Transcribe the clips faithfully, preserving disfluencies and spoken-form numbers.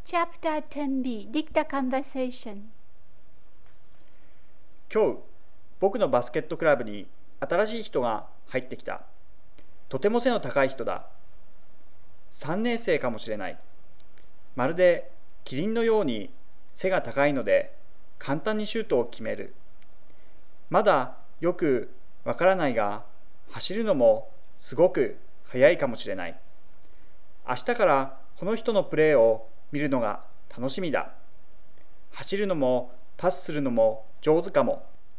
Chapter テンビー Dicta Conversation。 今日、僕のバスケットクラブに新しい人が入ってきた。とても背の高い人だ。さんねん生かもしれない。まるでキリンのように背が高いので簡単にシュートを決める。まだよくわからないが、走るのもすごく速いかもしれない。明日からこの人のプレーを見るのが楽しみだ。走るのもパスするのも上手かも。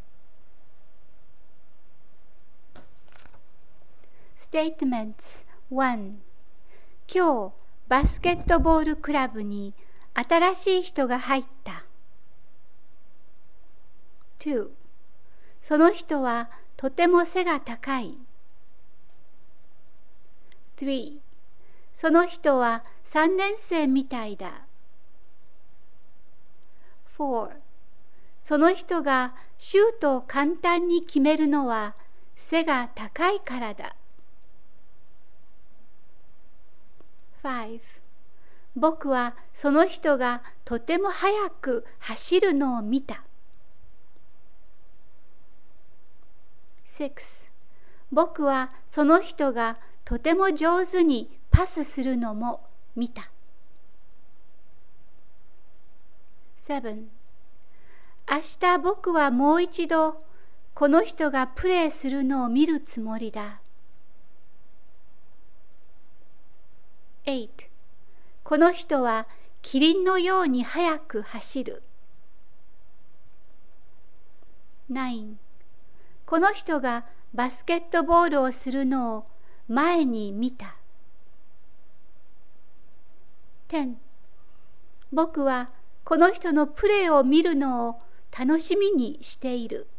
Statements ワン。今日、バスケットボールクラブに新しい人が入った。に。その人はとても背が高い。さん。その人はさんねん生みたいだ。よん。その人がシュートを簡単に決めるのは背が高いからだ。ご。僕はその人がとても速く走るのを見た。ろく。僕はその人がとても上手にパスするのも見た。なな。明日僕はもう一度この人がプレーするのを見るつもりだ。はち。この人はキリンのように速く走る。きゅう。この人がバスケットボールをするのを前に見た。じゅう。僕はこの人のプレーを見るのを楽しみにしている。